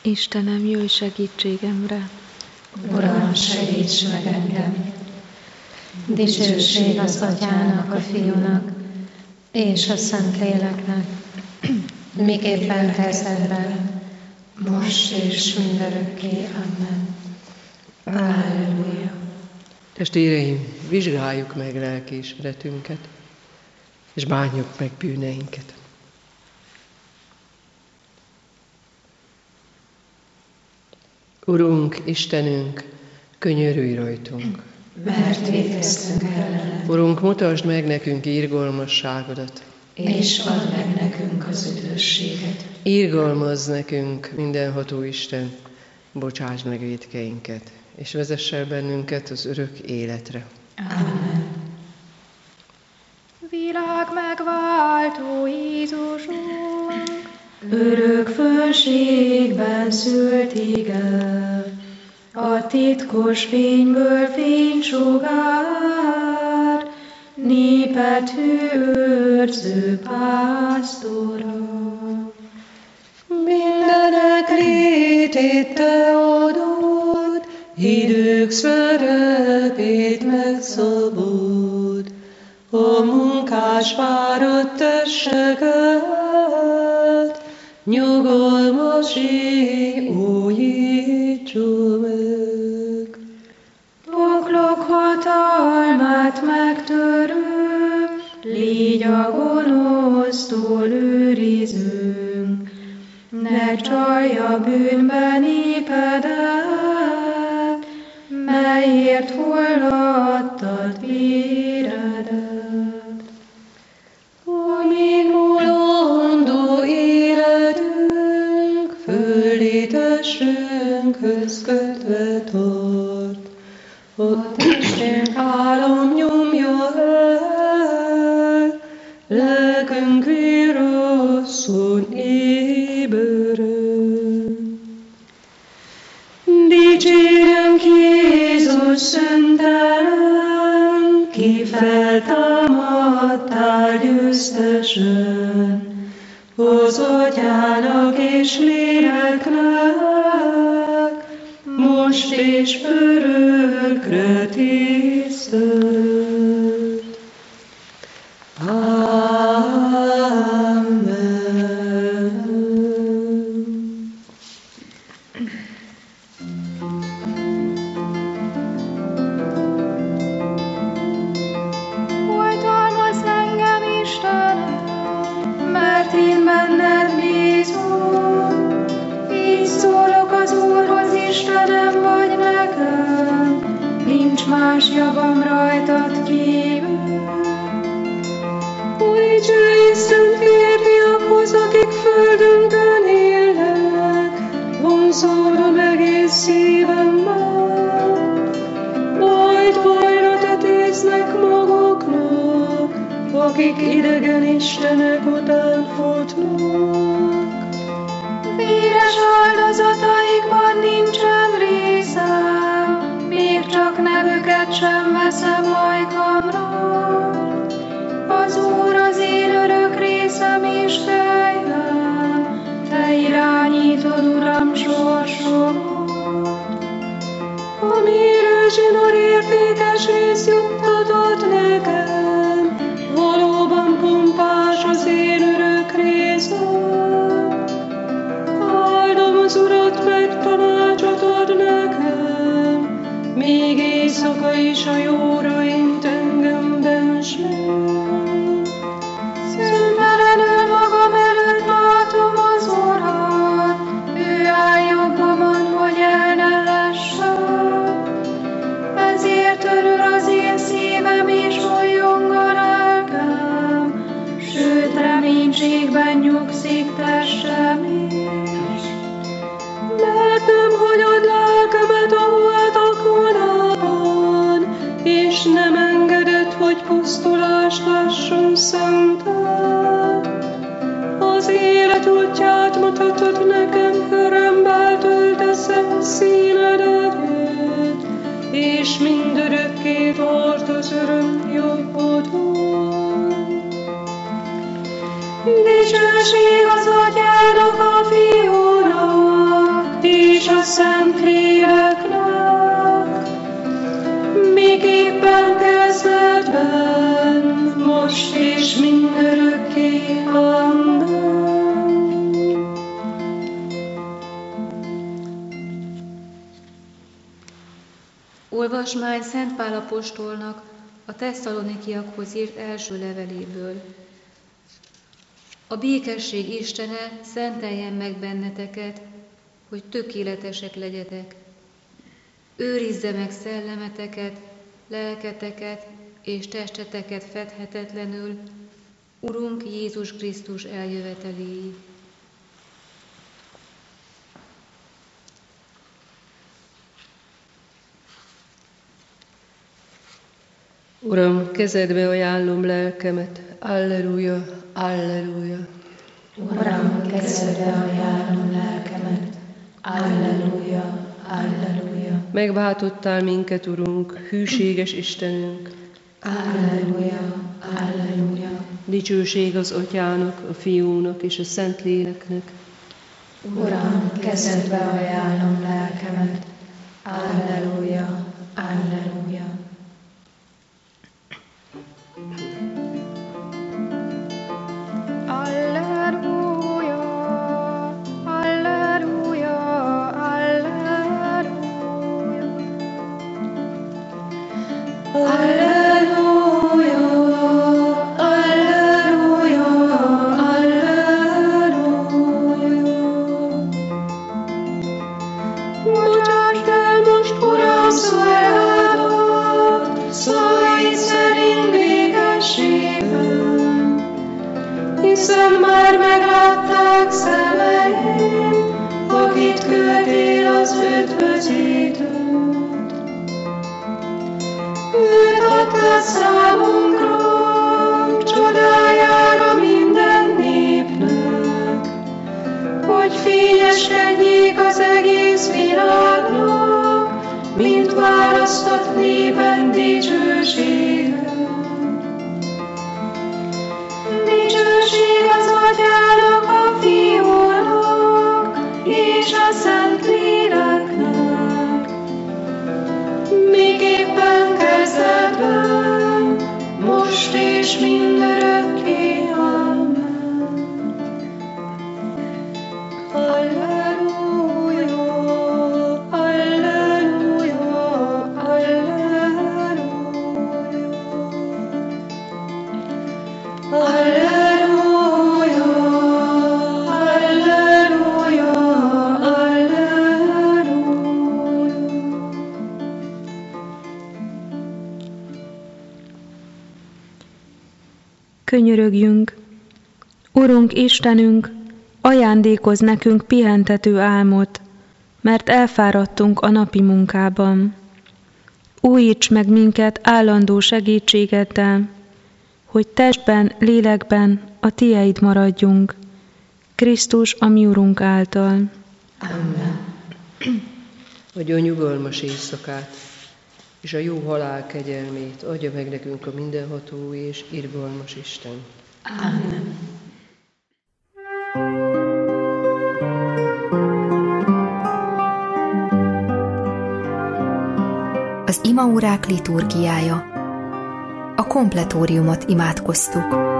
Istenem, jöjj segítségemre! Uram, segíts meg engem! Dicsőség az Atyának, a Fiúnak és a Szentléleknek, miképpen kezdetben, most és mindörökké. Amen. Halleluja! Testvéreim, vizsgáljuk meg lelkiismeretünket, és bánjuk meg bűneinket. Urunk, Istenünk, könyörülj rajtunk! Mert vétkeztünk ellene. Urunk, mutasd meg nekünk irgalmasságodat, és add meg nekünk az üdvösséget. Irgalmazz nekünk, mindenható Isten, bocsáss meg vétkeinket, és vezess el bennünket az örök életre. Amen. Világ megváltó Jézusunk, Örök fönségben szült ige, a titkos fényből fénysugár, népet hűőrző pásztora. Mindenek létét te adod, idők szerepét megszabod, a munkás fáradt testeket, nyugalmas éj újítsa meg. poklok hatalmát megtörő, légy a gonosztól őrizünk, ne csalja bűnbe népedet, melyért forradtad véredet. Amíg mulandó életünk, földi testünkhöz kötve tart, a testünk álom nyomja el, lelkünk vérosszul éberen. Dicsérünk Jézus szentelen, ki feltámadtál győztesen, az Atyának és Léleknek, most és örökre tisztelt. Amen. Oltalmazz engem, Istenem, mert én benned bízom. Így szólok az Úrhoz, Istenem vagy nekem, nincs más javam rajtad kívül. Újítsd szent férfiakhoz, akik földünkön élnek, vonzódom egész szívemmel. Majd bajra tetéznek maguknak, akik idegen istenek után futnak. Véres áldozataikban nincsen részem, még csak nevüket sem veszem ajkamra. Az Úr az én örök részem és helyem, te irányítod, Uram, sorsomat. Amire zsinór értékes rész juttatod nekem, valóban pompás az én örök részem. Áldom az Urat, mert tanácsot ad nekem, még éjszaka is a jóra int engem benség. Szüntelenül magam előtt látom az Urat, ő áll jobbomon, hogy el ne lessek. Ezért örül az én szívem és újjong a lelkem, sőt reménységben nyugszik testem is. Mert nem hagyod lelkemet a holtak vonában, és nem engeded, hogy pusztulást lásson szented. Az élet útját mutatod nekem, örömmel tölteszem színed erőt, és mindörökké tart az öröm jobbodon. Dicsőség az Atyának, a Fiúnak a Szentléleknek, miképpen kezdetben, most és mindörökké. Amen. Olvasmány Szent Pál apostolnak a Tesszalonikiakhoz írt első leveléből. A békesség Istene szenteljen meg benneteket, hogy tökéletesek legyetek. Őrizze meg szellemeteket, lelketeket és testeteket fedhetetlenül, Urunk Jézus Krisztus eljöveteléig. Uram, kezedbe ajánlom lelkemet, alleluja, alleluja. Uram, kezedbe ajánlom lelkemet, alleluja, alleluja. Megváltottál minket, Urunk, hűséges Istenünk. Alleluja, alleluja. Dicsőség az Atyának, a Fiúnak és a Szentléleknek. Uram, kezedbe ajánlom lelkemet, alleluja, alleluja. Hiszen már meglátták szemeim, akit küldtél az üdvözítőt. Őt adtad számunkra, csodájára minden népnek, hogy fényeskedjék az egész világnak, mint választott népen dicsőséget. Dicsőség az Atyának, a Fiúnak és a Szentléleknek, miképpen kezdetben, most és mindörökké. Amen. Alleluja, alleluja, alleluja. Alleluja, alleluja, alleluja. Könyörögjünk! Urunk Istenünk, ajándékozz nekünk pihentető álmot, mert elfáradtunk a napi munkában. Újíts meg minket állandó segítségeddel, hogy testben, lélekben a Tieid maradjunk, Krisztus a mi Urunk által. Amen. Adja a nyugalmas éjszakát, és a jó halál kegyelmét adja meg nekünk a mindenható és irgalmas Isten. Amen. Az imaórák liturgiája. A kompletóriumot imádkoztuk.